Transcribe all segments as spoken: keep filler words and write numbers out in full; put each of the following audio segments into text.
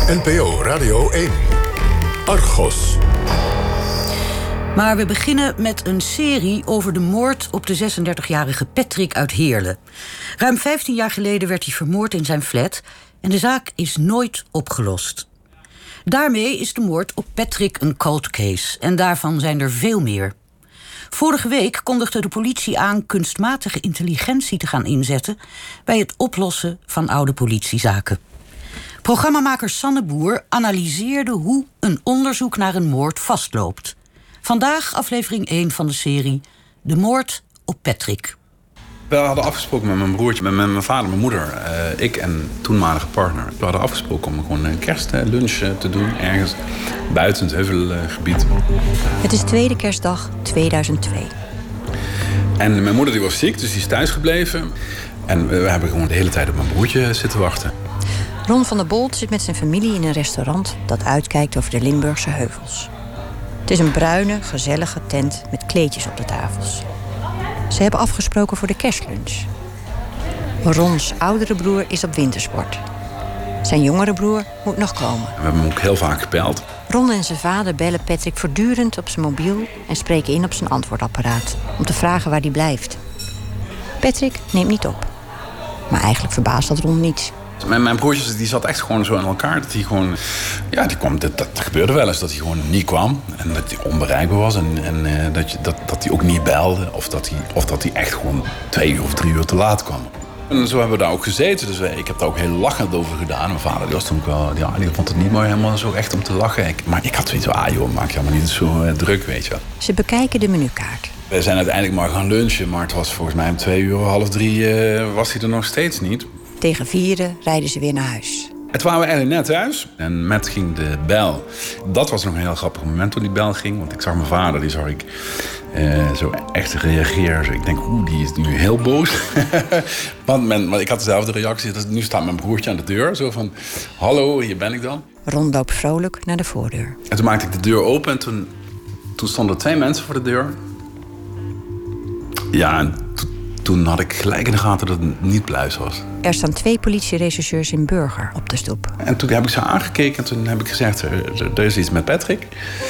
N P O Radio één. Argos. Maar we beginnen met een serie over de moord op de zesendertigjarige Patrick uit Heerlen. Ruim vijftien jaar geleden werd hij vermoord in zijn flat en de zaak is nooit opgelost. Daarmee is de moord op Patrick een cold case en daarvan zijn er veel meer. Vorige week kondigde de politie aan kunstmatige intelligentie te gaan inzetten bij het oplossen van oude politiezaken. Programmamaker Sanne Boer analyseerde hoe een onderzoek naar een moord vastloopt. Vandaag aflevering één van de serie De moord op Patrick. We hadden afgesproken met mijn broertje, met mijn vader, mijn moeder, uh, ik en toenmalige partner. We hadden afgesproken om gewoon een kerstlunch te doen, ergens buiten het heuvelgebied. Het is tweede kerstdag tweeduizend twee. En mijn moeder die was ziek, dus die is thuisgebleven. En we hebben gewoon de hele tijd op mijn broertje zitten wachten. Ron van der Bolt zit met zijn familie in een restaurant dat uitkijkt over de Limburgse heuvels. Het is een bruine, gezellige tent met kleedjes op de tafels. Ze hebben afgesproken voor de kerstlunch. Rons oudere broer is op wintersport. Zijn jongere broer moet nog komen. We hebben hem ook heel vaak gebeld. Ron en zijn vader bellen Patrick voortdurend op zijn mobiel en spreken in op zijn antwoordapparaat om te vragen waar hij blijft. Patrick neemt niet op. Maar eigenlijk verbaast dat Ron niet. Mijn, mijn broertje die zat echt gewoon zo in elkaar. Dat hij gewoon, ja, die kwam, dat, dat gebeurde wel eens dat hij gewoon niet kwam. En dat hij onbereikbaar was. En, en uh, dat, je, dat, dat hij ook niet belde. Of dat hij, of dat hij echt gewoon twee uur of drie uur te laat kwam. En zo hebben we daar ook gezeten. Dus ik heb daar ook heel lachend over gedaan. Mijn vader die was toen ook wel, ja, die vond het niet meer helemaal zo echt om te lachen. Ik, maar ik had zoiets van, ah joh, maak je allemaal niet zo uh, druk, weet je wel. Ze bekijken de menukaart. We zijn uiteindelijk maar gaan lunchen. Maar het was volgens mij om twee uur, half drie uh, was hij er nog steeds niet. Tegen vieren rijden ze weer naar huis. Het waren we eigenlijk net thuis. En met ging de bel. Dat was nog een heel grappig moment toen die bel ging. Want ik zag mijn vader, die zag ik uh, zo echt reageren. Ik denk, oeh, die is nu heel boos. want, men, want ik had dezelfde reactie. Dus nu staat mijn broertje aan de deur. Zo van, hallo, hier ben ik dan. Ron loopt vrolijk naar de voordeur. En toen maakte ik de deur open. En toen, toen stonden twee mensen voor de deur. Ja, en to, toen had ik gelijk in de gaten dat het niet Bluis was. Er staan twee politierechercheurs in Burger op de stoep. En toen heb ik ze aangekeken en toen heb ik gezegd, er, er is iets met Patrick.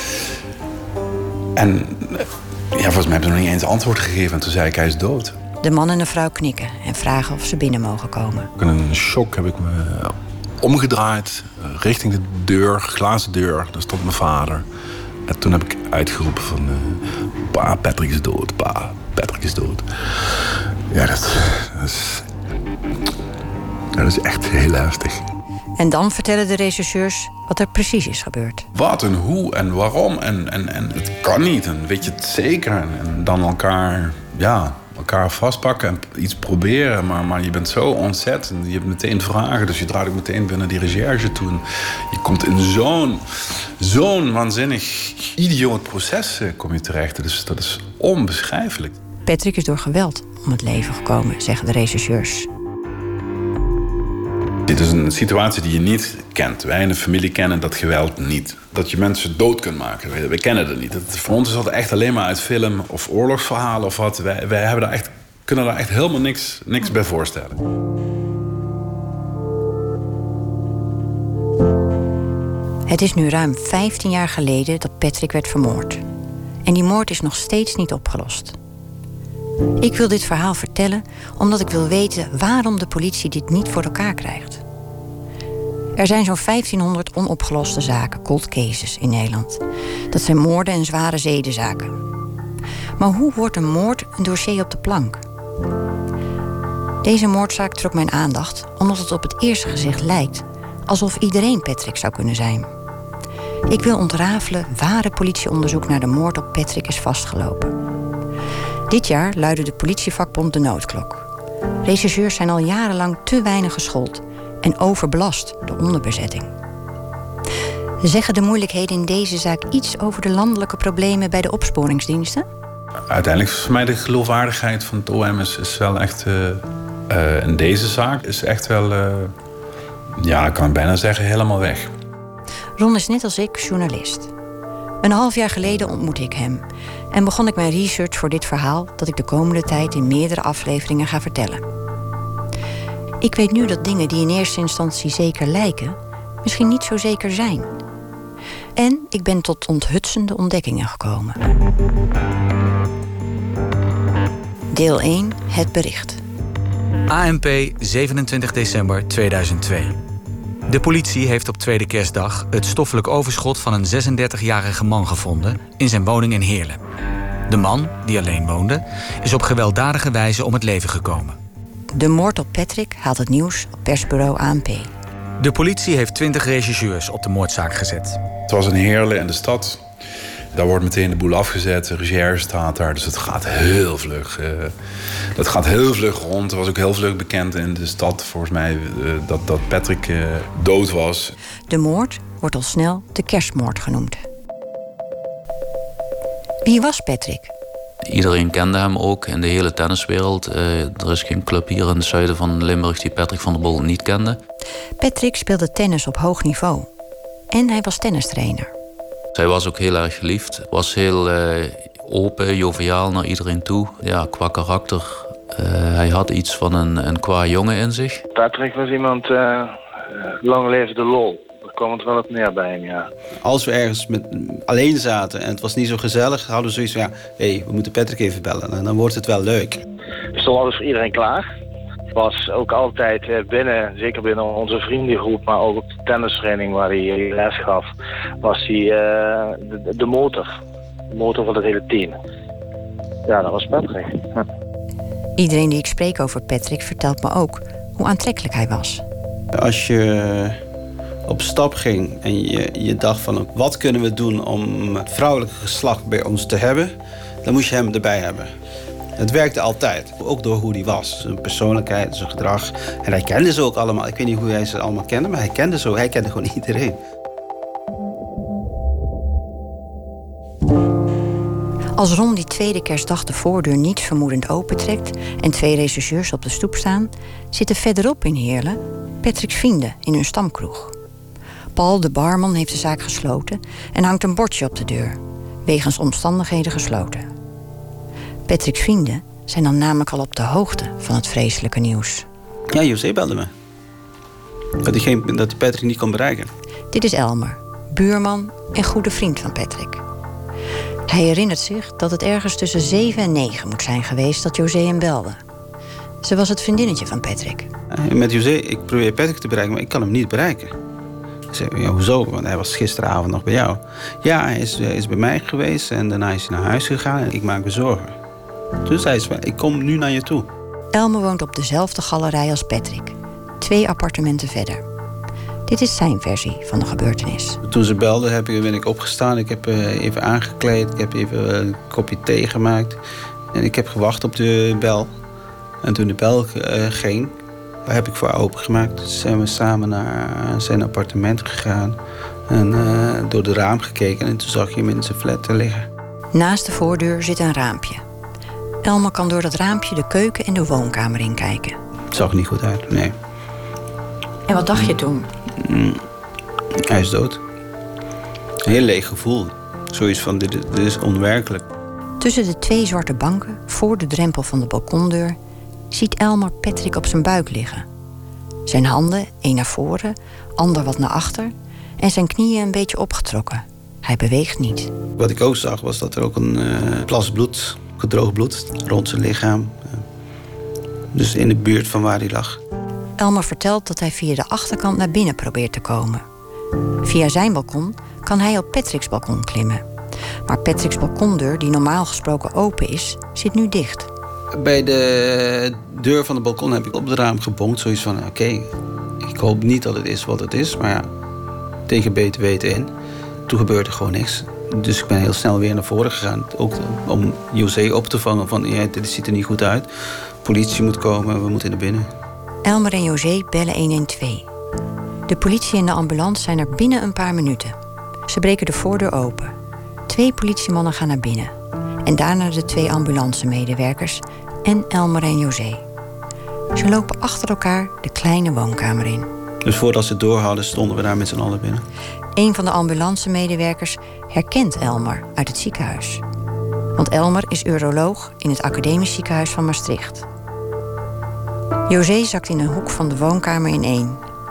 En ja, volgens mij hebben ze nog niet eens antwoord gegeven. En toen zei ik, hij is dood. De man en de vrouw knikken en vragen of ze binnen mogen komen. In een shock heb ik me omgedraaid richting de deur, glazen deur. Daar stond mijn vader. En toen heb ik uitgeroepen van, uh, pa, Patrick is dood, pa, Patrick is dood. Ja, dat, dat is... Dat is echt heel heftig. En dan vertellen de rechercheurs wat er precies is gebeurd. Wat en hoe en waarom. En, en, en het kan niet. En weet je het zeker. En, en dan elkaar, ja, elkaar vastpakken en iets proberen. Maar, maar je bent zo ontzet. En je hebt meteen vragen. Dus je draait ook meteen binnen die recherche toe. En je komt in zo'n, zo'n waanzinnig idioot proces kom je terecht. Dus dat is onbeschrijfelijk. Patrick is door geweld om het leven gekomen, zeggen de rechercheurs. Dit is een situatie die je niet kent. Wij in de familie kennen dat geweld niet. Dat je mensen dood kunt maken. Wij, wij kennen dat niet. Dat, voor ons is dat echt alleen maar uit film of oorlogsverhalen of wat. Wij, wij hebben daar echt, kunnen daar echt helemaal niks, niks bij voorstellen. Het is nu ruim vijftien jaar geleden dat Patrick werd vermoord. En die moord is nog steeds niet opgelost. Ik wil dit verhaal vertellen omdat ik wil weten waarom de politie dit niet voor elkaar krijgt. Er zijn zo'n vijftienhonderd onopgeloste zaken, cold cases, in Nederland. Dat zijn moorden en zware zedenzaken. Maar hoe wordt een moord een dossier op de plank? Deze moordzaak trok mijn aandacht omdat het op het eerste gezicht lijkt alsof iedereen Patrick zou kunnen zijn. Ik wil ontrafelen waar het politieonderzoek naar de moord op Patrick is vastgelopen. Dit jaar luidde de politievakbond de noodklok. Rechercheurs zijn al jarenlang te weinig geschoold en overbelast door onderbezetting. Zeggen de moeilijkheden in deze zaak iets over de landelijke problemen bij de opsporingsdiensten? Uiteindelijk is voor mij de geloofwaardigheid van het O M is, is wel echt... Uh, uh, in deze zaak is echt wel... Uh, ja, ik kan bijna zeggen, helemaal weg. Ron is net als ik journalist. Een half jaar geleden ontmoette ik hem en begon ik mijn research voor dit verhaal dat ik de komende tijd in meerdere afleveringen ga vertellen. Ik weet nu dat dingen die in eerste instantie zeker lijken, misschien niet zo zeker zijn. En ik ben tot onthutsende ontdekkingen gekomen. Deel één, het bericht. A N P, zevenentwintig december tweeduizend twee. De politie heeft op tweede kerstdag het stoffelijk overschot van een zesendertigjarige man gevonden in zijn woning in Heerlen. De man, die alleen woonde, is op gewelddadige wijze om het leven gekomen. De moord op Patrick haalt het nieuws op persbureau A N P. De politie heeft twintig rechercheurs op de moordzaak gezet. Het was in Heerlen in de stad. Daar wordt meteen de boel afgezet. De recherche staat daar, dus het gaat heel vlug. Uh, dat gaat heel vlug rond. Er was ook heel vlug bekend in de stad, volgens mij, uh, dat, dat Patrick uh, dood was. De moord wordt al snel de kerstmoord genoemd. Wie was Patrick? Iedereen kende hem ook in de hele tenniswereld. Uh, er is geen club hier in het zuiden van Limburg die Patrick van der Bol niet kende. Patrick speelde tennis op hoog niveau. En hij was tennistrainer. Hij was ook heel erg geliefd. Was heel uh, open, joviaal naar iedereen toe. Ja, qua karakter. Uh, hij had iets van een, een qua jongen in zich. Patrick was iemand, uh, lang leven de lol. Daar kwam het wel op neer bij hem, ja. Als we ergens met, alleen zaten en het was niet zo gezellig, hadden we zoiets van, ja, hé, hey, we moeten Patrick even bellen. En dan wordt het wel leuk. Er stond alles voor iedereen klaar. Was ook altijd binnen, zeker binnen onze vriendengroep, maar ook op de tennisvereniging waar hij les gaf, was hij uh, de, de motor. De motor van het hele team. Ja, dat was Patrick. Ja. Iedereen die ik spreek over Patrick vertelt me ook hoe aantrekkelijk hij was. Als je op stap ging en je, je dacht van, wat kunnen we doen om het vrouwelijke geslacht bij ons te hebben, dan moest je hem erbij hebben. Het werkte altijd, ook door hoe hij was. Zijn persoonlijkheid, zijn gedrag. En hij kende ze ook allemaal. Ik weet niet hoe hij ze allemaal kende, maar hij kende ze. Hij kende gewoon iedereen. Als Ron die tweede kerstdag de voordeur niets vermoedend opentrekt en twee rechercheurs op de stoep staan, zitten verderop in Heerlen Patrick's vrienden in hun stamkroeg. Paul, de barman, heeft de zaak gesloten en hangt een bordje op de deur, wegens omstandigheden gesloten. Patrick's vrienden zijn dan namelijk al op de hoogte van het vreselijke nieuws. Ja, José belde me. Dat hij, geen, dat hij Patrick niet kon bereiken. Dit is Elmer, buurman en goede vriend van Patrick. Hij herinnert zich dat het ergens tussen zeven en negen moet zijn geweest dat José hem belde. Ze was het vriendinnetje van Patrick. Met José, ik probeer Patrick te bereiken, maar ik kan hem niet bereiken. Ik zei, ja, hoezo? Want hij was gisteravond nog bij jou. Ja, hij is, hij is bij mij geweest en daarna is hij naar huis gegaan en ik maak me zorgen. Dus hij zei, ik kom nu naar je toe. Elmer woont op dezelfde galerij als Patrick. Twee appartementen verder. Dit is zijn versie van de gebeurtenis. Toen ze belde heb ik, ben ik opgestaan. Ik heb uh, even aangekleed. Ik heb even uh, een kopje thee gemaakt. En ik heb gewacht op de bel. En toen de bel uh, ging, heb ik voor haar opengemaakt. Toen zijn we samen naar zijn appartement gegaan. En uh, door de raam gekeken. En toen zag je hem in zijn flat liggen. Naast de voordeur zit een raampje. Elmer kan door dat raampje de keuken en de woonkamer inkijken. Het zag er niet goed uit, nee. En wat dacht je toen? Mm, hij is dood. Een heel leeg gevoel. Zoiets van, dit, dit is onwerkelijk. Tussen de twee zwarte banken, voor de drempel van de balkondeur, ziet Elmer Patrick op zijn buik liggen. Zijn handen, één naar voren, ander wat naar achter, en zijn knieën een beetje opgetrokken. Hij beweegt niet. Wat ik ook zag, was dat er ook een uh, plas bloed, gedroogd bloed, rond zijn lichaam. Dus in de buurt van waar hij lag. Elmer vertelt dat hij via de achterkant naar binnen probeert te komen. Via zijn balkon kan hij op Patrick's balkon klimmen. Maar Patrick's balkondeur, die normaal gesproken open is, zit nu dicht. Bij de deur van het balkon heb ik op het raam gebonkt. Zoiets van, oké, okay, ik hoop niet dat het is wat het is. Maar ja, tegen beter weten in. Toen gebeurde gewoon niks. Dus ik ben heel snel weer naar voren gegaan. Ook om José op te vangen van, ja, dit ziet er niet goed uit. Politie moet komen, we moeten naar binnen. Elmer en José bellen honderdtwaalf. De politie en de ambulance zijn er binnen een paar minuten. Ze breken de voordeur open. Twee politiemannen gaan naar binnen. En daarna de twee ambulancemedewerkers en Elmer en José. Ze lopen achter elkaar de kleine woonkamer in. Dus voordat ze het door hadden, stonden we daar met z'n allen binnen. Een van de ambulancemedewerkers herkent Elmer uit het ziekenhuis. Want Elmer is uroloog in het Academisch Ziekenhuis van Maastricht. José zakt in een hoek van de woonkamer ineen.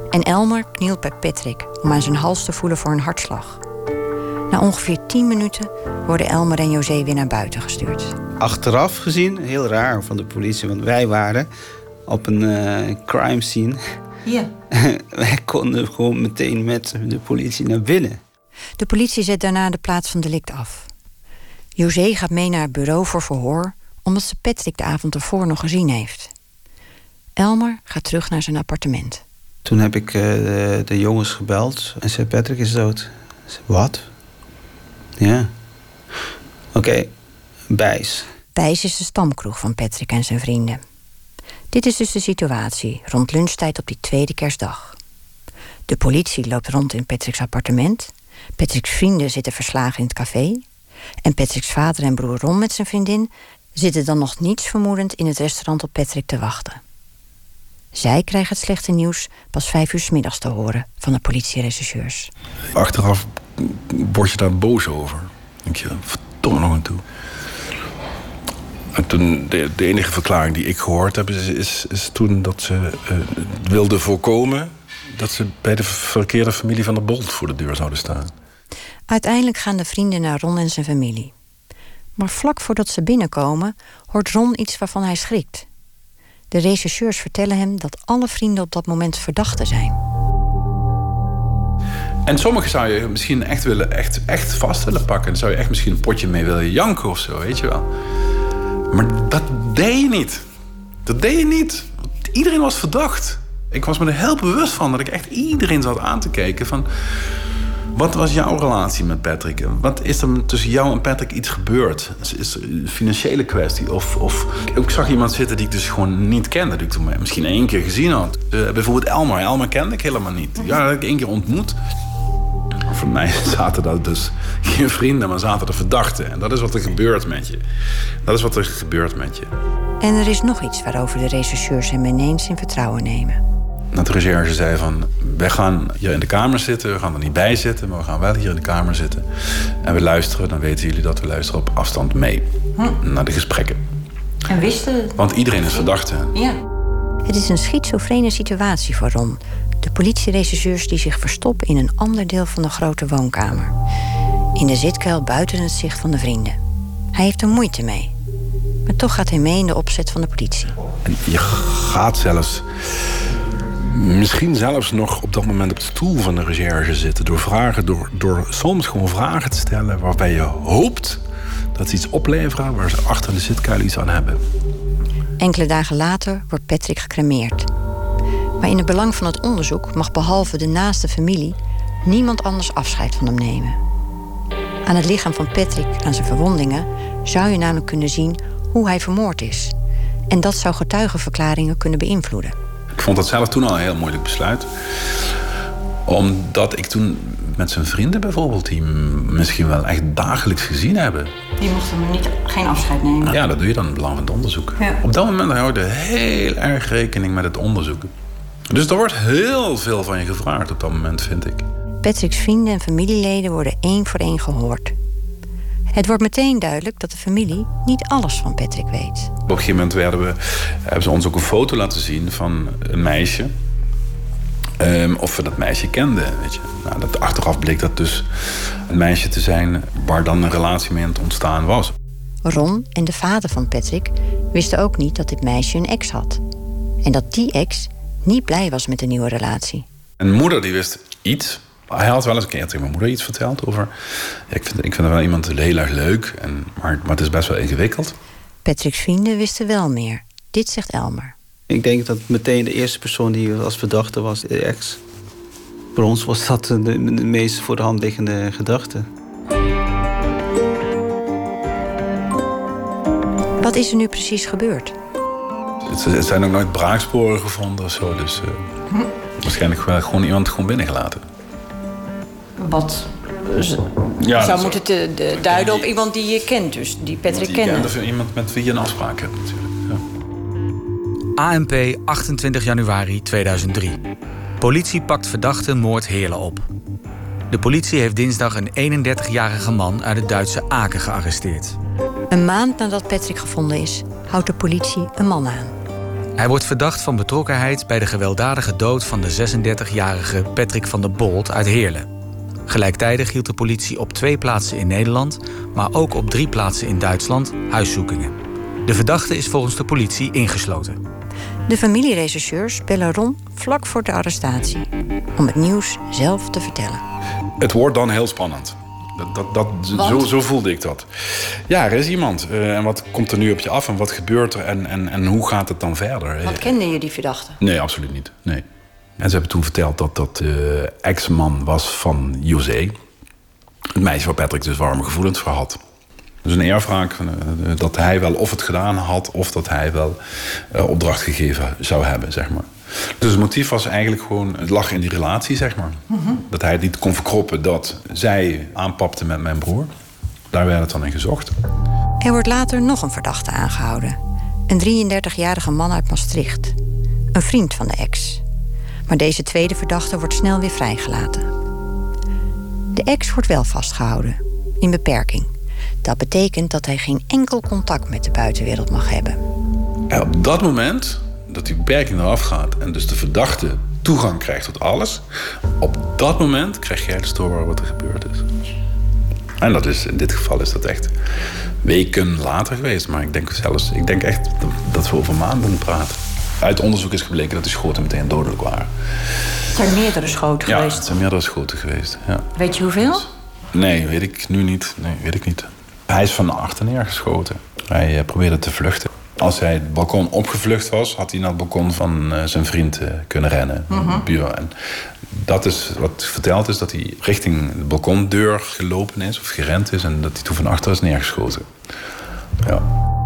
En Elmer knielt bij Patrick om aan zijn hals te voelen voor een hartslag. Na ongeveer tien minuten worden Elmer en José weer naar buiten gestuurd. Achteraf gezien, heel raar van de politie, want wij waren op een uh, crime scene. Ja. Wij konden gewoon meteen met de politie naar binnen. De politie zet daarna de plaats van delict af. José gaat mee naar het bureau voor verhoor, omdat ze Patrick de avond ervoor nog gezien heeft. Elmer gaat terug naar zijn appartement. Toen heb ik uh, de, de jongens gebeld en zei: Patrick is dood. Ik zei: wat? Ja. Oké, okay. Bijs. Bijs is de stamkroeg van Patrick en zijn vrienden. Dit is dus de situatie rond lunchtijd op die tweede kerstdag. De politie loopt rond in Patrick's appartement. Patrick's vrienden zitten verslagen in het café. En Patrick's vader en broer Ron met zijn vriendin zitten dan nog niets vermoedend in het restaurant op Patrick te wachten. Zij krijgen het slechte nieuws pas vijf uur 's middags te horen van de politierechercheurs. Achteraf word je daar boos over. Denk je, verdomme nog aan toe. En toen, de, de enige verklaring die ik gehoord heb is, is, is toen dat ze uh, wilden voorkomen dat ze bij de verkeerde familie van de Bolt voor de deur zouden staan. Uiteindelijk gaan de vrienden naar Ron en zijn familie. Maar vlak voordat ze binnenkomen hoort Ron iets waarvan hij schrikt. De rechercheurs vertellen hem dat alle vrienden op dat moment verdachten zijn. En sommigen zou je misschien echt, willen, echt, echt vast willen pakken. Dan zou je echt misschien een potje mee willen janken of zo, weet je wel. Maar dat deed je niet. Dat deed je niet. Iedereen was verdacht. Ik was me er heel bewust van dat ik echt iedereen zat aan te kijken van: wat was jouw relatie met Patrick? Wat is er tussen jou en Patrick iets gebeurd? Is er een financiële kwestie? Of, of ik zag iemand zitten die ik dus gewoon niet kende. Die ik toen misschien één keer gezien had. Uh, bijvoorbeeld Elmer. Elmer kende ik helemaal niet. Ja, dat heb ik één keer ontmoet. Voor mij zaten dat dus geen vrienden, maar zaten er verdachten. En dat is wat er gebeurt met je. Dat is wat er gebeurt met je. En er is nog iets waarover de rechercheurs hem ineens in vertrouwen nemen. Dat de recherche zei van: wij gaan hier in de kamer zitten, we gaan er niet bij zitten, maar we gaan wel hier in de kamer zitten. En we luisteren, dan weten jullie dat we luisteren op afstand mee. Hm. Naar de gesprekken. En wisten... Want iedereen is verdachte. Ja. Het is een schizofrene situatie voor Ron. De politierechercheurs die zich verstoppen in een ander deel van de grote woonkamer. In de zitkuil buiten het zicht van de vrienden. Hij heeft er moeite mee. Maar toch gaat hij mee in de opzet van de politie. En je gaat zelfs... misschien zelfs nog op dat moment op de stoel van de recherche zitten. Door, vragen, door, door soms gewoon vragen te stellen waarbij je hoopt dat ze iets opleveren waar ze achter de zitkuil iets aan hebben. Enkele dagen later wordt Patrick gecremeerd. Maar in het belang van het onderzoek mag behalve de naaste familie niemand anders afscheid van hem nemen. Aan het lichaam van Patrick, aan zijn verwondingen, zou je namelijk kunnen zien hoe hij vermoord is. En dat zou getuigenverklaringen kunnen beïnvloeden. Ik vond dat zelf toen al een heel moeilijk besluit. Omdat ik toen met zijn vrienden bijvoorbeeld, die misschien wel echt dagelijks gezien hebben. Die mochten niet, geen afscheid nemen. Ja, dat doe je dan in het belang van het onderzoek. Ja. Op dat moment hou je heel erg rekening met het onderzoek. Dus er wordt heel veel van je gevraagd op dat moment, vind ik. Patrick's vrienden en familieleden worden één voor één gehoord. Het wordt meteen duidelijk dat de familie niet alles van Patrick weet. Op een gegeven moment werden we, hebben ze ons ook een foto laten zien van een meisje. Um, of we dat meisje kenden, weet je. Nou, dat, achteraf bleek dat dus een meisje te zijn waar dan een relatie mee aan het ontstaan was. Ron en de vader van Patrick wisten ook niet dat dit meisje een ex had. En dat die ex niet blij was met de nieuwe relatie. Een moeder die wist iets. Hij had wel eens een keer tegen mijn moeder iets verteld over... Ja, ik, vind, ik vind wel iemand heel erg leuk, en, maar, maar het is best wel ingewikkeld. Patrick's vrienden wisten wel meer. Dit zegt Elmer. Ik denk dat meteen de eerste persoon die als verdachte was, de ex. Voor ons was dat de, de meest voor de hand liggende gedachte. Wat is er nu precies gebeurd? Het zijn ook nooit braaksporen gevonden of zo. Dus uh, hm. waarschijnlijk gewoon iemand gewoon binnengelaten. Wat ja, zou moeten te, de, duiden op iemand die je kent, dus die Patrick die kende. Of iemand met wie je een afspraak hebt natuurlijk. Ja. A N P, achtentwintig januari tweeduizend drie. Politie pakt verdachte moord Heerlen op. De politie heeft dinsdag een eenendertigjarige man uit het Duitse Aken gearresteerd. Een maand nadat Patrick gevonden is, houdt de politie een man aan. Hij wordt verdacht van betrokkenheid bij de gewelddadige dood van de zesendertigjarige Patrick van der Bolt uit Heerlen. Gelijktijdig hield de politie op twee plaatsen in Nederland, maar ook op drie plaatsen in Duitsland huiszoekingen. De verdachte is volgens de politie ingesloten. De familierechercheurs bellen Ron vlak voor de arrestatie om het nieuws zelf te vertellen. Het wordt dan heel spannend. Dat, dat, dat, zo, zo voelde ik dat. Ja, er is iemand. Uh, en wat komt er nu op je af en wat gebeurt er en, en, en hoe gaat het dan verder? Wat kende je die verdachte? Nee, absoluut niet. Nee. En ze hebben toen verteld dat dat de uh, ex-man was van José. Het meisje waar Patrick dus warme gevoelens voor had. Dus een eerwraak uh, dat hij wel of het gedaan had of dat hij wel uh, opdracht gegeven zou hebben, zeg maar. Dus het motief was eigenlijk gewoon, het lag in die relatie, zeg maar. Mm-hmm. Dat hij het niet kon verkroppen dat zij aanpapte met mijn broer. Daar werd het dan in gezocht. Er wordt later nog een verdachte aangehouden. Een drieëndertigjarige man uit Maastricht. Een vriend van de ex. Maar deze tweede verdachte wordt snel weer vrijgelaten. De ex wordt wel vastgehouden. In beperking. Dat betekent dat hij geen enkel contact met de buitenwereld mag hebben. En op dat moment dat die beperking eraf gaat en dus de verdachte toegang krijgt tot alles, op dat moment krijg jij dus door wat er gebeurd is. En dat is, in dit geval is dat echt weken later geweest. Maar ik denk zelfs, ik denk echt dat we over maanden praten. Uit onderzoek is gebleken dat die schoten meteen dodelijk waren. Het zijn meerdere schoten ja, geweest? Ja, het zijn meerdere schoten geweest, ja. Weet je hoeveel? Dus, nee, weet ik nu niet. Nee, weet ik niet. Hij is van achter neergeschoten. Hij uh, probeerde te vluchten. Als hij het balkon opgevlucht was, had hij naar het balkon van uh, zijn vriend uh, kunnen rennen. Mm-hmm. Buur. En dat is wat verteld is, dat hij richting de balkondeur gelopen is of gerend is en dat hij toen van achter is neergeschoten. Ja.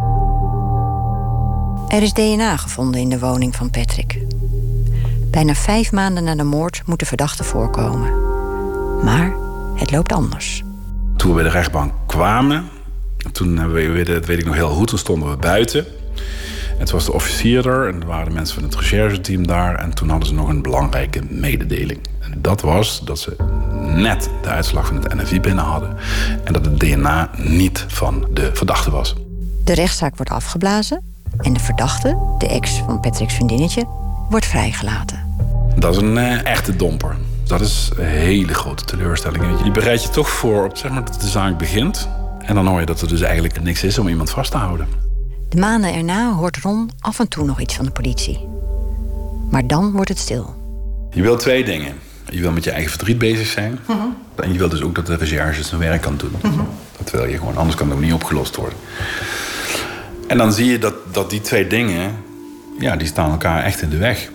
Er is D N A gevonden in de woning van Patrick. Bijna vijf maanden na de moord moet de verdachte voorkomen. Maar het loopt anders. Toen we bij de rechtbank kwamen, toen hebben we, dat weet ik nog heel goed, toen stonden we buiten. En toen was de officier er en er waren de mensen van het rechercheteam daar. En toen hadden ze nog een belangrijke mededeling. En dat was dat ze net de uitslag van het N F I binnen hadden. En dat het D N A niet van de verdachte was. De rechtszaak wordt afgeblazen. En de verdachte, de ex van Patrick's vriendinnetje, wordt vrijgelaten. Dat is een uh, echte domper. Dat is een hele grote teleurstelling. Je bereidt je toch voor op zeg maar, dat de zaak begint. En dan hoor je dat er dus eigenlijk niks is om iemand vast te houden. De maanden erna hoort Ron af en toe nog iets van de politie. Maar dan wordt het stil. Je wil twee dingen. Je wil met je eigen verdriet bezig zijn. Uh-huh. En je wil dus ook dat de recherche zijn werk kan doen. Uh-huh. Dat wil je gewoon, anders kan het ook niet opgelost worden. En dan zie je dat, dat die twee dingen, ja, die staan elkaar echt in de weg.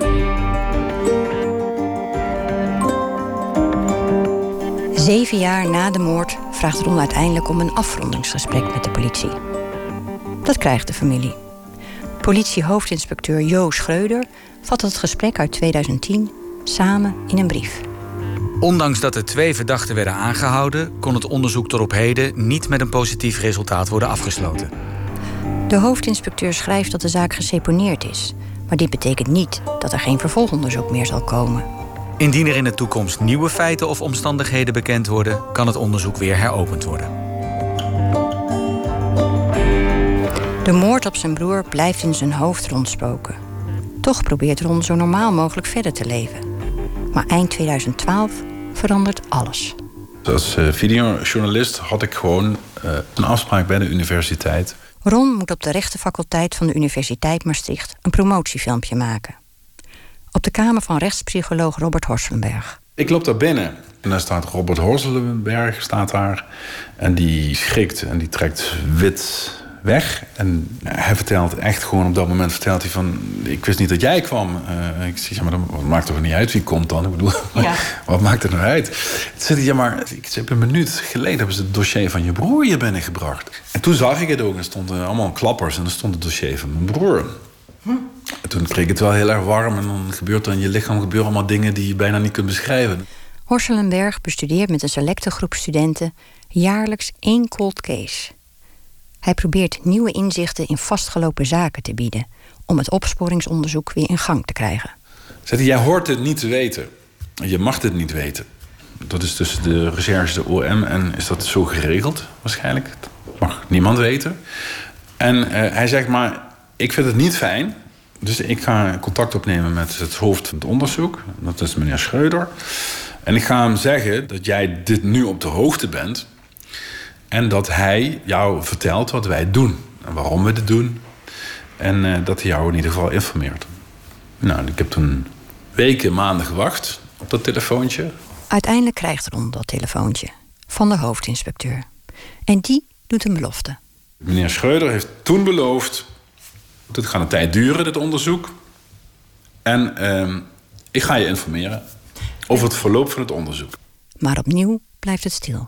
Zeven jaar na de moord vraagt Ron uiteindelijk om een afrondingsgesprek met de politie. Dat krijgt de familie. Politiehoofdinspecteur Jo Schreuder vat het gesprek uit tweeduizend tien samen in een brief. Ondanks dat er twee verdachten werden aangehouden, kon het onderzoek tot op heden niet met een positief resultaat worden afgesloten. De hoofdinspecteur schrijft dat de zaak geseponeerd is, maar dit betekent niet dat er geen vervolgonderzoek meer zal komen. Indien er in de toekomst nieuwe feiten of omstandigheden bekend worden, kan het onderzoek weer heropend worden. De moord op zijn broer blijft in zijn hoofd rondspoken. Toch probeert Ron zo normaal mogelijk verder te leven. Maar eind tweeduizend twaalf verandert alles. Als uh, videojournalist had ik gewoon uh, een afspraak bij de universiteit. Ron moet op de rechtenfaculteit van de Universiteit Maastricht een promotiefilmpje maken. Op de kamer van rechtspsycholoog Robert Horselenberg. Ik loop daar binnen en daar staat Robert Horselenberg staat daar. En die schrikt en die trekt wit weg. En hij vertelt echt gewoon op dat moment, vertelt hij van, ik wist niet dat jij kwam. Uh, ik zeg, ja, maar dat maakt toch niet uit wie komt dan? Ik bedoel, ja. Wat maakt het nou uit? Het zit ja, maar ik heb een minuut geleden hebben ze het dossier van je broer hier binnengebracht. En toen zag ik het ook. Er stonden allemaal klappers en er stond het dossier van mijn broer. Hm. En toen kreeg ik het wel heel erg warm en dan gebeurt er in je lichaam gebeuren allemaal dingen die je bijna niet kunt beschrijven. Horselenberg bestudeert met een selecte groep studenten jaarlijks één cold case. Hij probeert nieuwe inzichten in vastgelopen zaken te bieden om het opsporingsonderzoek weer in gang te krijgen. Zegt hij, jij hoort het niet te weten. Je mag het niet weten. Dat is tussen de recherche, de O M en is dat zo geregeld waarschijnlijk. Dat mag niemand weten. En uh, hij zegt maar, ik vind het niet fijn Dus ik ga contact opnemen met het hoofd van het onderzoek. Dat is meneer Schreuder. En ik ga hem zeggen dat jij dit nu op de hoogte bent. En dat hij jou vertelt wat wij doen. En waarom we dit doen. En uh, dat hij jou in ieder geval informeert. Nou, ik heb toen weken, maanden gewacht op dat telefoontje. Uiteindelijk krijgt Ron dat telefoontje van de hoofdinspecteur. En die doet een belofte. Meneer Schreuder heeft toen beloofd... dit gaat een tijd duren, dit onderzoek. En uh, ik ga je informeren over het verloop van het onderzoek. Maar opnieuw blijft het stil.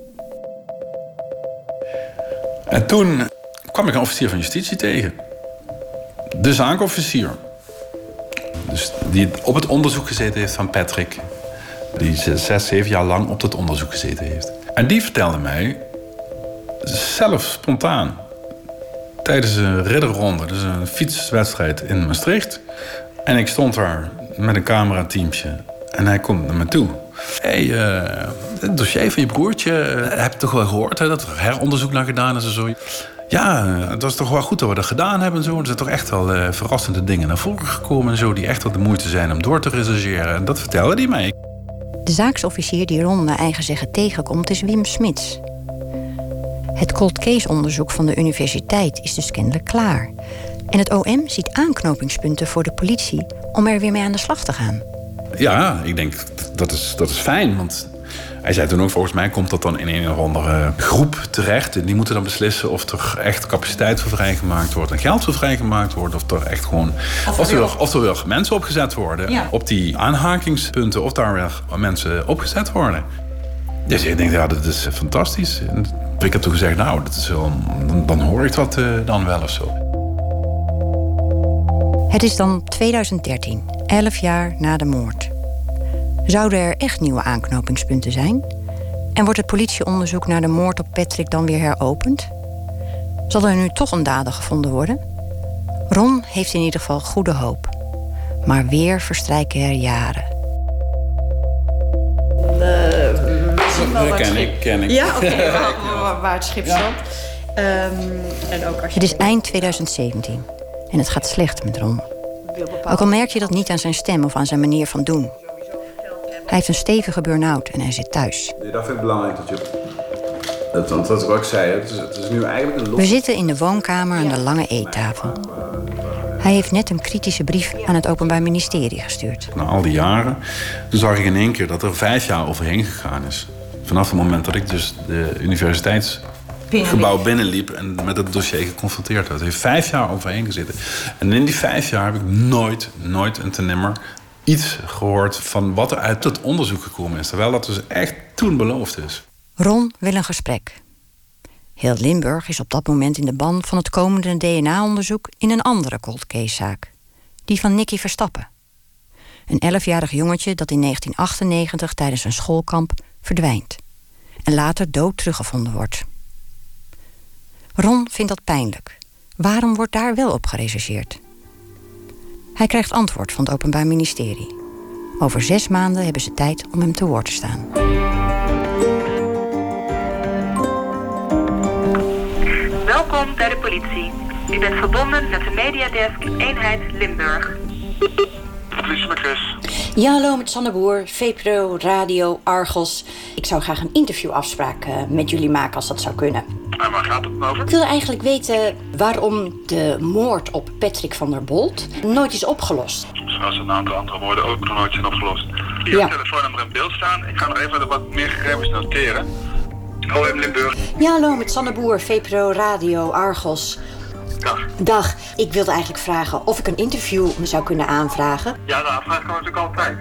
En toen kwam ik een officier van justitie tegen. De zaakofficier. Dus die op het onderzoek gezeten heeft van Patrick. Die zes, zeven jaar lang op dat onderzoek gezeten heeft. En die vertelde mij, zelf spontaan... tijdens een ridderronde, dus een fietswedstrijd in Maastricht. En ik stond daar met een camerateamtje. En hij komt naar me toe. Hé, hey, uh, het dossier van je broertje, uh, heb je toch wel gehoord hè, dat er heronderzoek naar gedaan is en zo? Ja, het was toch wel goed dat we dat gedaan hebben en zo. Er zijn toch echt wel uh, verrassende dingen naar voren gekomen en zo... die echt wel de moeite zijn om door te rechercheren. En dat vertelde hij mij. De zaaksofficier die Ron naar eigen zeggen tegenkomt is Wim Smits. Het cold case onderzoek van de universiteit is dus kennelijk klaar. En het O M ziet aanknopingspunten voor de politie om er weer mee aan de slag te gaan. Ja, ik denk dat is, dat is fijn, want hij zei toen ook, volgens mij komt dat dan in een of andere groep terecht. En die moeten dan beslissen of er echt capaciteit voor vrijgemaakt wordt en geld voor vrijgemaakt wordt. Of er echt gewoon, of, of, er, weer, of er weer mensen opgezet worden. Ja. Op die aanhakingspunten, of daar weer mensen opgezet worden. Dus ik denk, ja, dat is fantastisch. En ik heb toen gezegd, nou, dat is wel, dan, dan hoor ik dat uh, dan wel of zo. Het is dan tweeduizend dertien, elf jaar na de moord. Zouden er echt nieuwe aanknopingspunten zijn? En wordt het politieonderzoek naar de moord op Patrick dan weer heropend? Zal er nu toch een dader gevonden worden? Ron heeft in ieder geval goede hoop. Maar weer verstrijken er jaren. Dat ken ik, ken ik. Ja, oké, okay, waar, waar het schip stond. Ja. Um, en ook als je het is eind tweeduizend zeventien en het gaat slecht met Ron. Ook al merk je dat niet aan zijn stem of aan zijn manier van doen. Hij heeft een stevige burn-out en hij zit thuis. Dat vind ik belangrijk dat je... Dat, want dat is wat ik zei, het is, het is nu eigenlijk een... We zitten in de woonkamer aan de lange eettafel. Hij heeft net een kritische brief aan het Openbaar Ministerie gestuurd. Na al die jaren, toen zag ik in één keer dat er vijf jaar overheen gegaan is. Vanaf het moment dat ik dus de universiteitsgebouw binnenliep en met het dossier geconfronteerd werd. Er heeft vijf jaar overheen gezeten. En in die vijf jaar heb ik nooit, nooit en ten nimmer iets gehoord van wat er uit het onderzoek gekomen is. Terwijl dat dus echt toen beloofd is. Ron wil een gesprek. Heel Limburg is op dat moment in de ban van het komende D N A-onderzoek in een andere cold case-zaak. Die van Nicky Verstappen. Een elfjarig jongetje dat in negentien achtennegentig tijdens een schoolkamp verdwijnt. En later dood teruggevonden wordt. Ron vindt dat pijnlijk. Waarom wordt daar wel op gerechercheerd? Hij krijgt antwoord van het Openbaar Ministerie. Over zes maanden hebben ze tijd om hem te woord te staan. Welkom bij de politie. U bent verbonden met de Mediadesk Eenheid Limburg. Politie met Chris. Ja, hallo, met Sanne Boer, VPRO, Radio, Argos. Ik zou graag een interviewafspraak uh, met jullie maken als dat zou kunnen. En waar gaat het over? Ik wil eigenlijk weten waarom de moord op Patrick van der Bolt nooit is opgelost. Zoals een aantal andere moorden ook nog nooit zijn opgelost. Hier ja. Het telefoonnummer in beeld staan. Ik ga nog even wat meer gegevens noteren. O M Limburg. Ja, hallo, met Sanne Boer, VPRO, Radio, Argos. Dag. Dag. Ik wilde eigenlijk vragen of ik een interview me zou kunnen aanvragen. Ja, de aanvraag kan natuurlijk altijd.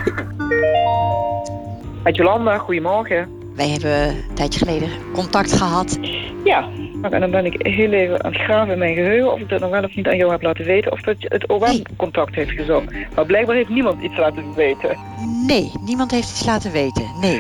Met Jolanda, goedemorgen. Wij hebben een tijdje geleden contact gehad. Ja, en dan ben ik heel even aan het graven in mijn geheugen of ik dat nog wel of niet aan jou heb laten weten of dat het O M nee. contact heeft gezocht. Maar blijkbaar heeft niemand iets laten weten. Nee, niemand heeft iets laten weten, nee.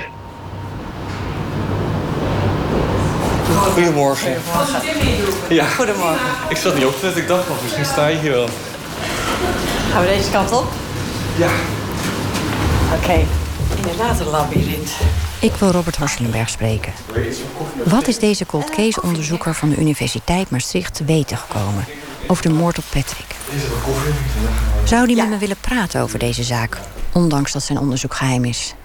Goedemorgen. Goedemorgen. Ja. Goedemorgen. Ik zat niet op te letten, ik dacht nog, misschien sta je hier wel. Gaan we deze kant op? Ja. Oké, okay. Inderdaad een labyrint. Ik wil Robert Horselenberg spreken. Wat is deze cold case onderzoeker van de Universiteit Maastricht te weten gekomen? over de moord op Patrick. Zou hij met me willen praten over deze zaak, ondanks dat zijn onderzoek geheim is?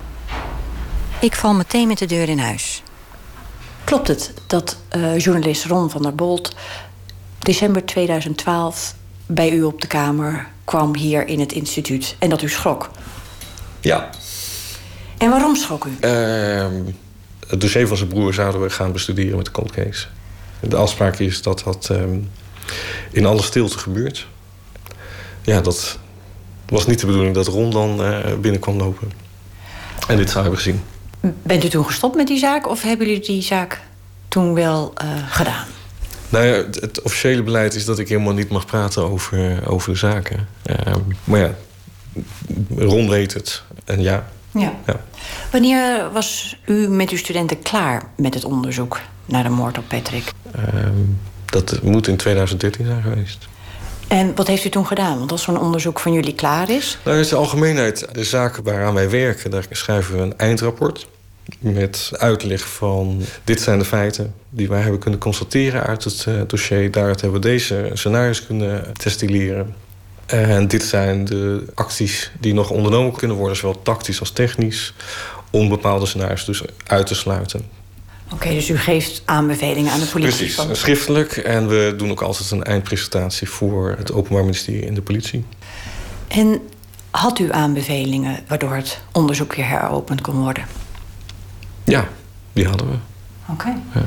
Ik val meteen met de deur in huis. Klopt het dat uh, journalist Ron van der Bolt december tweeduizend twaalf bij u op de kamer kwam hier in het instituut en dat u schrok? Ja. En waarom schrok u? Uh, het dossier van zijn broer zouden we gaan bestuderen met de cold case. De afspraak is dat dat um, in alle stilte gebeurt. Ja, dat was niet de bedoeling dat Ron dan uh, binnenkwam lopen. En dit zou hebben gezien. Bent u toen gestopt met die zaak of hebben jullie die zaak toen wel uh, gedaan? Nou ja, het, het officiële beleid is dat ik helemaal niet mag praten over, over de zaken. Uh, maar ja, Ron weet het. En ja. Ja. ja. Wanneer was u met uw studenten klaar met het onderzoek naar de moord op Patrick? Uh, dat moet in tweeduizend dertien zijn geweest. En wat heeft u toen gedaan? Want als zo'n onderzoek van jullie klaar is... Nou, in de algemeenheid, de zaken waaraan wij werken, daar schrijven we een eindrapport met uitleg van dit zijn de feiten die wij hebben kunnen constateren uit het uh, dossier. Daaruit hebben we deze scenario's kunnen destilleren. En dit zijn de acties die nog ondernomen kunnen worden, zowel tactisch als technisch, om bepaalde scenario's dus uit te sluiten. Oké, okay, dus u geeft aanbevelingen aan de politie? Precies, van... schriftelijk. En we doen ook altijd een eindpresentatie voor het Openbaar Ministerie en de politie. En had u aanbevelingen waardoor het onderzoek weer heropend kon worden? Ja, die hadden we. Oké. Okay. Ja.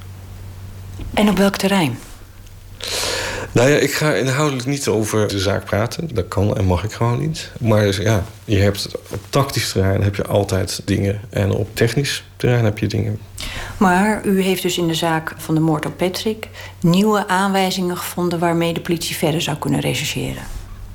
En op welk terrein? Nou ja, ik ga inhoudelijk niet over de zaak praten. Dat kan en mag ik gewoon niet. Maar ja, je hebt op tactisch terrein heb je altijd dingen. En op technisch terrein heb je dingen. Maar u heeft dus in de zaak van de moord op Patrick nieuwe aanwijzingen gevonden waarmee de politie verder zou kunnen rechercheren?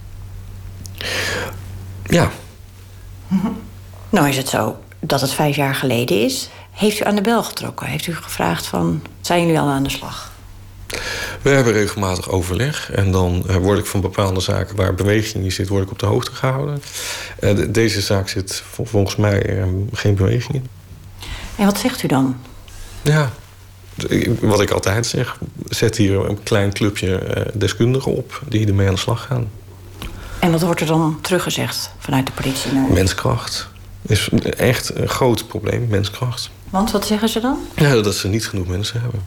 Ja. Nou is het zo dat het vijf jaar geleden is. Heeft u aan de bel getrokken? Heeft u gevraagd van, zijn jullie al aan de slag? We hebben regelmatig overleg. En dan word ik van bepaalde zaken waar beweging in zit, word ik op de hoogte gehouden. Uh, deze zaak zit volgens mij uh, geen beweging in. En wat zegt u dan? Ja, wat ik altijd zeg. Zet hier een klein clubje uh, deskundigen op die ermee aan de slag gaan. En wat wordt er dan teruggezegd vanuit de politie? Naar... Menskracht is echt een groot probleem, menskracht. Want wat zeggen ze dan? Ja, dat ze niet genoeg mensen hebben.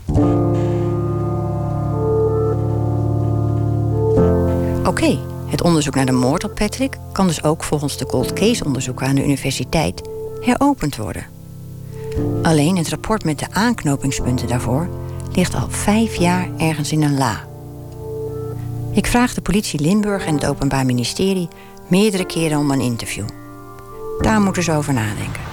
Oké, okay, het onderzoek naar de moord op Patrick kan dus ook volgens de cold case onderzoeken aan de universiteit heropend worden. Alleen het rapport met de aanknopingspunten daarvoor ligt al vijf jaar ergens in een la. Ik vraag de politie Limburg en het Openbaar Ministerie meerdere keren om een interview. Daar moeten ze over nadenken.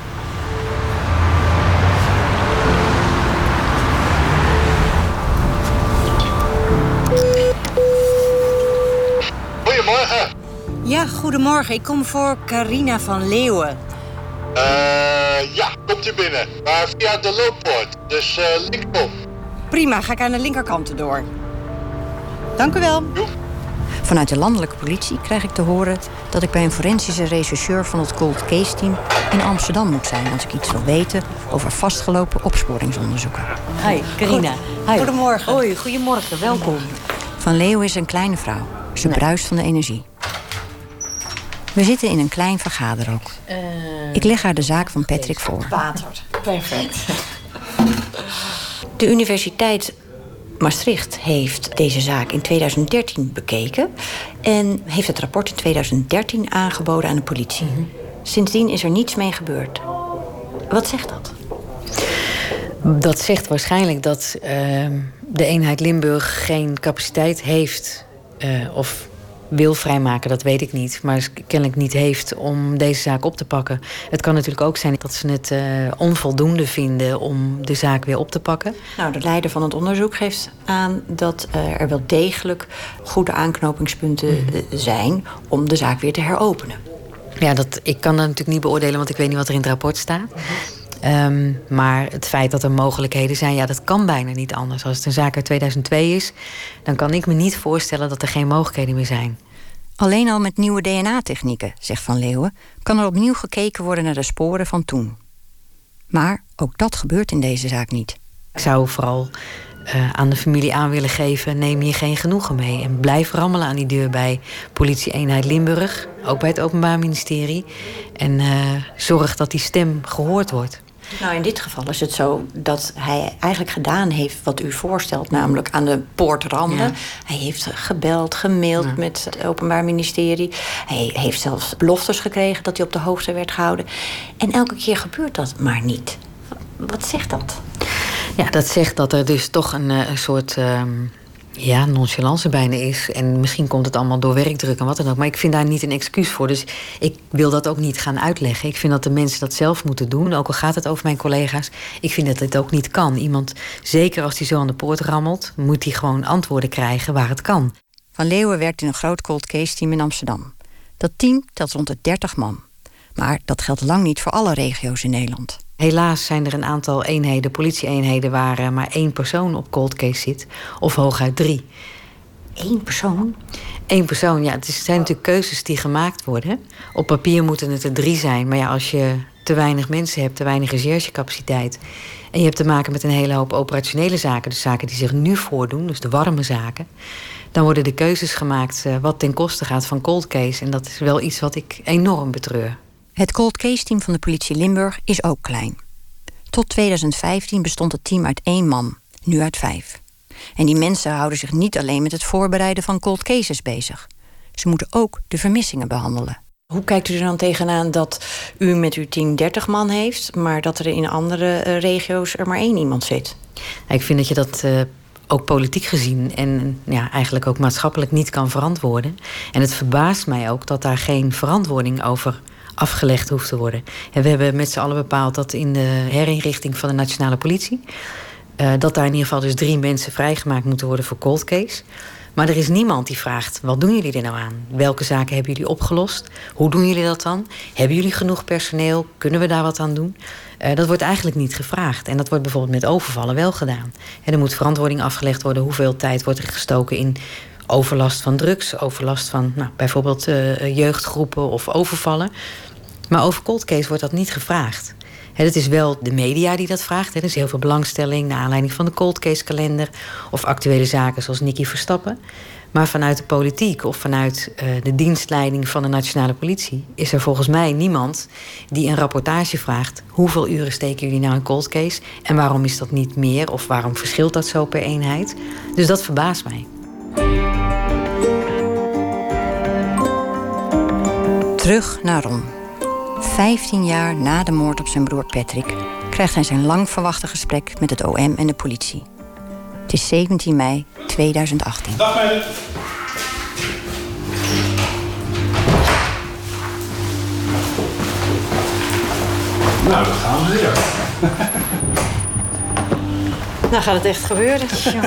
Goedemorgen. Ja, goedemorgen. Ik kom voor Carina van Leeuwen. Uh, ja, komt u binnen. Maar via de looppoort. Dus uh, linkerop. Prima, ga ik aan de linkerkant erdoor. Dank u wel. Jo. Vanuit de landelijke politie krijg ik te horen dat ik bij een forensische rechercheur van het cold case team in Amsterdam moet zijn als ik iets wil weten over vastgelopen opsporingsonderzoeken. Hi, Carina. Hi. Goedemorgen. Hoi, goedemorgen. Welkom. Van Leeuwen is een kleine vrouw. Ze nee. bruist van de energie. We zitten in een klein vergaderhok. Uh, ik leg haar de zaak van Patrick voor. Water. Perfect. De Universiteit Maastricht heeft deze zaak in tweeduizend dertien bekeken en heeft het rapport in tweeduizend dertien aangeboden aan de politie. Mm-hmm. Sindsdien is er niets mee gebeurd. Wat zegt dat? Dat zegt waarschijnlijk dat uh, de eenheid Limburg geen capaciteit heeft uh, of wil vrijmaken, dat weet ik niet, maar kennelijk niet heeft om deze zaak op te pakken. Het kan natuurlijk ook zijn dat ze het uh, onvoldoende vinden om de zaak weer op te pakken. Nou, de leider van het onderzoek geeft aan dat uh, er wel degelijk goede aanknopingspunten mm. uh, zijn om de zaak weer te heropenen. Ja, dat, ik kan dat natuurlijk niet beoordelen, want ik weet niet wat er in het rapport staat. Mm-hmm. Um, maar het feit dat er mogelijkheden zijn, ja, dat kan bijna niet anders. Als het een zaak uit tweeduizend twee is, dan kan ik me niet voorstellen dat er geen mogelijkheden meer zijn. Alleen al met nieuwe D N A-technieken, zegt Van Leeuwen, kan er opnieuw gekeken worden naar de sporen van toen. Maar ook dat gebeurt in deze zaak niet. Ik zou vooral uh, aan de familie aan willen geven: neem hier geen genoegen mee. En blijf rammelen aan die deur bij politie-eenheid Limburg, ook bij het Openbaar Ministerie. En uh, zorg dat die stem gehoord wordt. Nou, in dit geval is het zo dat hij eigenlijk gedaan heeft wat u voorstelt, namelijk aan de poort rammen. Ja. Hij heeft gebeld, gemaild ja. met het Openbaar Ministerie. Hij heeft zelfs beloftes gekregen dat hij op de hoogte werd gehouden. En elke keer gebeurt dat maar niet. Wat zegt dat? Ja, dat zegt dat er dus toch een, een soort um, ja, nonchalance bijna is. En misschien komt het allemaal door werkdruk en wat dan ook. Maar ik vind daar niet een excuus voor. Dus ik wil dat ook niet gaan uitleggen. Ik vind dat de mensen dat zelf moeten doen. Ook al gaat het over mijn collega's. Ik vind dat dit ook niet kan. Iemand, zeker als die zo aan de poort rammelt, moet hij gewoon antwoorden krijgen waar het kan. Van Leeuwen werkt in een groot cold case team in Amsterdam. Dat team telt rond de dertig man. Maar dat geldt lang niet voor alle regio's in Nederland. Helaas zijn er een aantal eenheden, politie-eenheden, waar uh, maar één persoon op cold case zit. Of hooguit drie. Eén persoon? Eén persoon, ja. Het zijn natuurlijk keuzes die gemaakt worden. Op papier moeten het er drie zijn. Maar ja, als je te weinig mensen hebt, te weinig recherchecapaciteit, en je hebt te maken met een hele hoop operationele zaken, dus zaken die zich nu voordoen, dus de warme zaken, dan worden de keuzes gemaakt uh, wat ten koste gaat van cold case. En dat is wel iets wat ik enorm betreur. Het cold case team van de politie Limburg is ook klein. Tot tweeduizend vijftien bestond het team uit één man, nu uit vijf. En die mensen houden zich niet alleen met het voorbereiden van cold cases bezig. Ze moeten ook de vermissingen behandelen. Hoe kijkt u er dan tegenaan dat u met uw team dertig man heeft, maar dat er in andere uh, regio's er maar één iemand zit? Ik vind dat je dat uh, ook politiek gezien en ja, eigenlijk ook maatschappelijk niet kan verantwoorden. En het verbaast mij ook dat daar geen verantwoording over afgelegd hoeft te worden. En we hebben met z'n allen bepaald dat in de herinrichting van de nationale politie, uh, dat daar in ieder geval dus drie mensen vrijgemaakt moeten worden voor cold case. Maar er is niemand die vraagt: wat doen jullie er nou aan? Welke zaken hebben jullie opgelost? Hoe doen jullie dat dan? Hebben jullie genoeg personeel? Kunnen we daar wat aan doen? Uh, dat wordt eigenlijk niet gevraagd. En dat wordt bijvoorbeeld met overvallen wel gedaan. En er moet verantwoording afgelegd worden. Hoeveel tijd wordt er gestoken in overlast van drugs, overlast van nou, bijvoorbeeld uh, jeugdgroepen of overvallen. Maar over cold case wordt dat niet gevraagd. He, het is wel de media die dat vraagt. He. Er is heel veel belangstelling naar aanleiding van de cold case kalender of actuele zaken zoals Nicky Verstappen. Maar vanuit de politiek of vanuit uh, de dienstleiding van de nationale politie is er volgens mij niemand die een rapportage vraagt: hoeveel uren steken jullie nou in cold case en waarom is dat niet meer of waarom verschilt dat zo per eenheid? Dus dat verbaast mij. Terug naar Ron. Vijftien jaar na de moord op zijn broer Patrick krijgt hij zijn lang verwachte gesprek met het O M en de politie. Het is zeventien mei tweeduizend achttien. Dag meiden. Nou, dat gaan we weer. Nou gaat het echt gebeuren.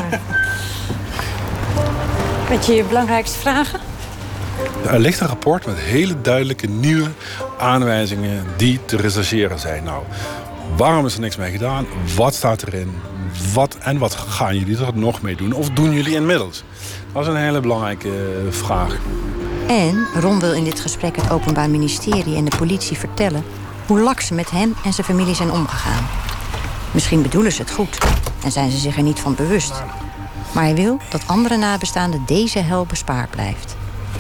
Met je belangrijkste vragen? Er ligt een rapport met hele duidelijke nieuwe aanwijzingen die te rechercheren zijn. Nou, waarom is er niks mee gedaan? Wat staat erin? Wat en wat gaan jullie er nog mee doen? Of doen jullie inmiddels? Dat is een hele belangrijke uh, vraag. En Ron wil in dit gesprek het Openbaar Ministerie en de politie vertellen hoe laks ze met hem en zijn familie zijn omgegaan. Misschien bedoelen ze het goed en zijn ze zich er niet van bewust. Maar hij wil dat andere nabestaanden deze hel bespaard blijft.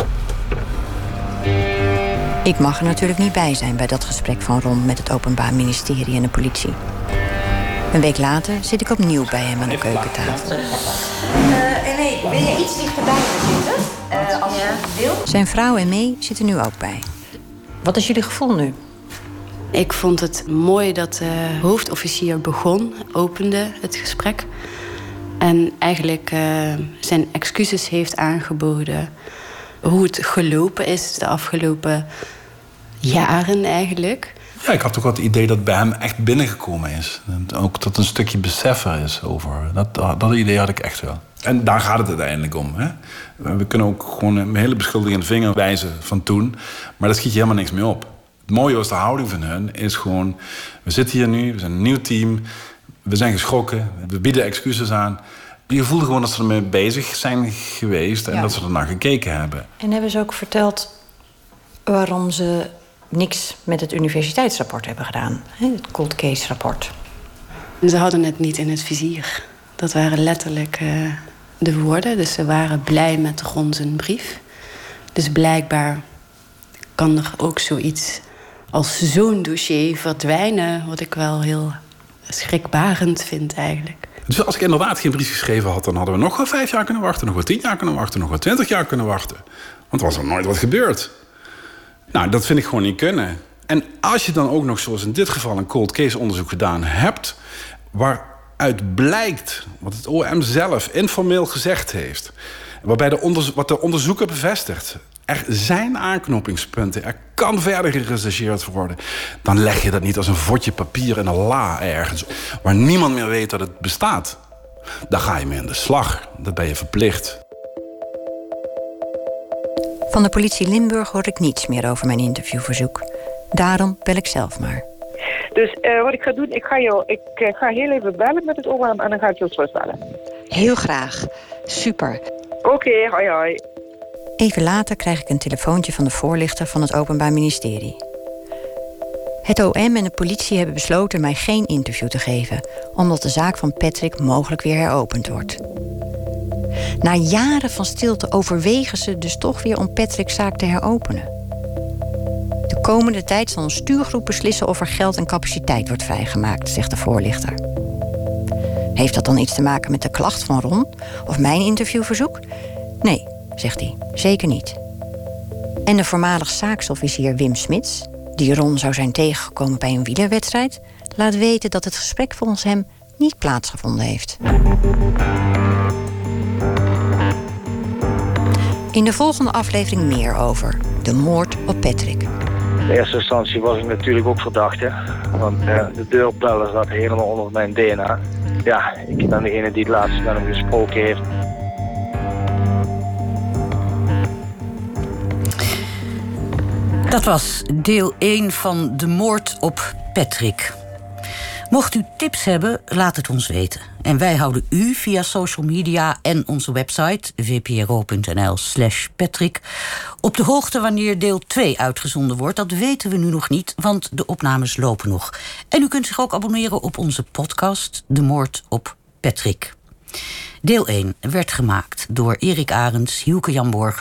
Ik mag er natuurlijk niet bij zijn bij dat gesprek van Ron met het Openbaar Ministerie en de politie. Een week later zit ik opnieuw bij hem aan de keukentafel. Uh, Ene, wil je iets dichterbij zitten? Uh, als je wil. Zijn vrouw en May zitten nu ook bij. Wat is jullie gevoel nu? Ik vond het mooi dat de hoofdofficier begon, opende het gesprek. En eigenlijk uh, zijn excuses heeft aangeboden. Hoe het gelopen is de afgelopen jaren eigenlijk. Ja, ik had ook wel het idee dat het bij hem echt binnengekomen is. En ook dat een stukje besef er is over. Dat, dat idee had ik echt wel. En daar gaat het uiteindelijk om. Hè? We kunnen ook gewoon een hele beschuldigende vinger wijzen van toen. Maar daar schiet je helemaal niks mee op. Het mooie was de houding van hun is gewoon: we zitten hier nu, we zijn een nieuw team. We zijn geschrokken, we bieden excuses aan. Je voelde gewoon dat ze ermee bezig zijn geweest en ja. dat ze er naar gekeken hebben. En hebben ze ook verteld waarom ze niks met het universiteitsrapport hebben gedaan? Het cold case rapport. Ze hadden het niet in het vizier. Dat waren letterlijk uh, de woorden. Dus ze waren blij met Ron zijn brief. Dus blijkbaar kan er ook zoiets als zo'n dossier verdwijnen, wat ik wel heel schrikbarend vind eigenlijk. Dus als ik inderdaad geen brief geschreven had, dan hadden we nog wel vijf jaar kunnen wachten, nog wel tien jaar kunnen wachten, nog wel twintig jaar kunnen wachten. Want er was er nooit wat gebeurd. Nou, dat vind ik gewoon niet kunnen. En als je dan ook nog, zoals in dit geval, een cold case onderzoek gedaan hebt, waaruit blijkt wat het O M zelf informeel gezegd heeft, waarbij de onderzo- wat de onderzoeker bevestigt, er zijn aanknopingspunten, er kan verder gerechercheerd worden, dan leg je dat niet als een vodje papier in een la ergens, waar niemand meer weet dat het bestaat. Daar ga je mee aan de slag. Dat ben je verplicht. Van de politie Limburg hoor ik niets meer over mijn interviewverzoek. Daarom bel ik zelf maar. Dus uh, wat ik ga doen, ik ga, jou, ik, uh, ga heel even bellen met het O M en dan ga ik jou terugbellen. Heel graag. Super. Oké, okay, hoi hoi. Even later krijg ik een telefoontje van de voorlichter van het Openbaar Ministerie. Het O M en de politie hebben besloten mij geen interview te geven, omdat de zaak van Patrick mogelijk weer heropend wordt. Na jaren van stilte overwegen ze dus toch weer om Patrick's zaak te heropenen. De komende tijd zal een stuurgroep beslissen of er geld en capaciteit wordt vrijgemaakt, zegt de voorlichter. Heeft dat dan iets te maken met de klacht van Ron of mijn interviewverzoek? Nee, zegt hij, zeker niet. En de voormalig zaaksofficier Wim Smits, die Ron zou zijn tegengekomen bij een wielerwedstrijd, laat weten dat het gesprek volgens hem niet plaatsgevonden heeft. In de volgende aflevering meer over de moord op Patrick. In eerste instantie was ik natuurlijk ook verdachte. Want uh, de deurbellen zat helemaal onder mijn D N A. Ja, ik ben degene die het laatst met hem gesproken heeft. Dat was deel één van de moord op Patrick. Mocht u tips hebben, laat het ons weten. En wij houden u via social media en onze website v p r o punt n l slash Patrick op de hoogte wanneer deel twee uitgezonden wordt. Dat weten we nu nog niet, want de opnames lopen nog. En u kunt zich ook abonneren op onze podcast De Moord op Patrick. Deel één werd gemaakt door Erik Arends, Hielke Jan Borger